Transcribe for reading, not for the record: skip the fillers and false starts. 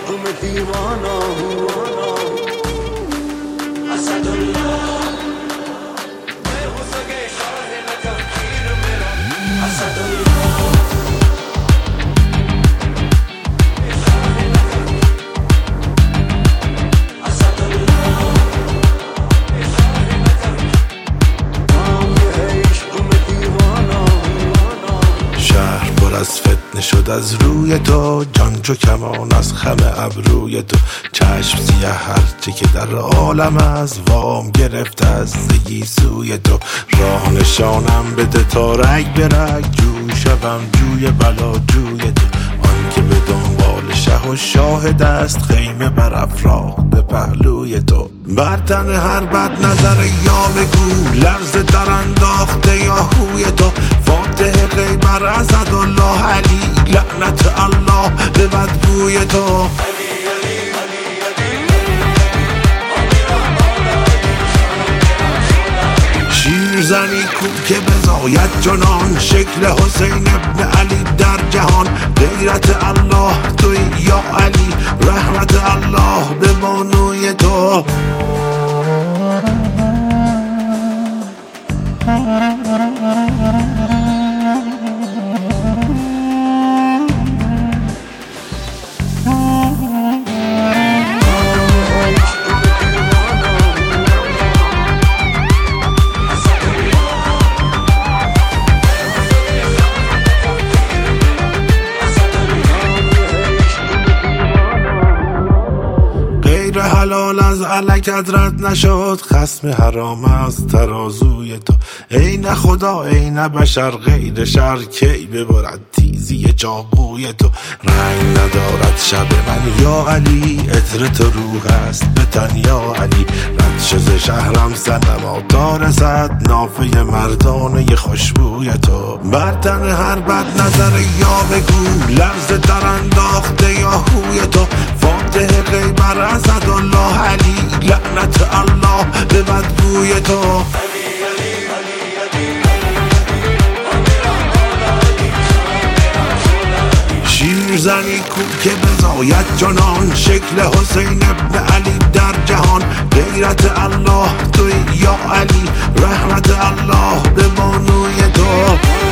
عشق में दीवाना हूँ असदुल्लाह मैं हो सके शाह नजफीर मेरा असदुल्लाह از فتنه شد از روی تو، جان چو کمان از خم ابروی تو، چشم سیه هرچه که در عالم از وام گرفت از زگی سوی تو، راه نشانم بده تا رگ به رگ جو شوم جوی بلا جوی تو، آن که به دنبال شه و شاهد است خیمه بر افراخته پهلوی تو، بر تن هر بد نظر یا بگو لرز در انداخته یا هوی تو، فاتح غیبر اسدالله علی لعنت الله به بدگوی تو، شیرزنی کو که بزاید جنان شکل حسین ابن علی در جهان، غیرت الله توی یا علی رحمت الله به بانوی تو. حلال از علکت رد نشد خصم حرام از ترازوی تو، ای نه خدا ای نه بشر غیر شر کی ببرد تیزی چاقوی تو، رنگ ندارد شب من یا علی عطر تو روح است به تن یا علی، رد شد شهرم سنما تا رسد نافه مردانه خوشبوی تو، بر تن هر بد نظر یا بگو لرز در انداخته یا هوی تو، فاتح غیبر اسدالله علی لعنت الله به بدگوی تو. شیرزنی کو که بزاید جنان شکل حسین ابن علی در جهان، غیرت الله توی یا علی رحمت الله به بانوی تو.